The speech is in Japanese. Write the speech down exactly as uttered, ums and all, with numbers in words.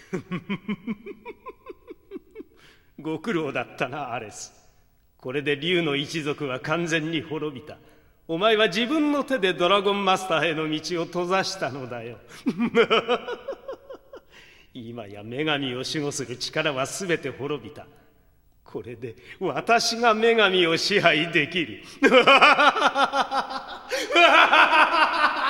ご苦労だったな、アレス。これで竜の一族は完全に滅びた。お前は自分の手でドラゴンマスターへの道を閉ざしたのだよ。今や女神を守護する力は全て滅びた。これで私が女神を支配できる。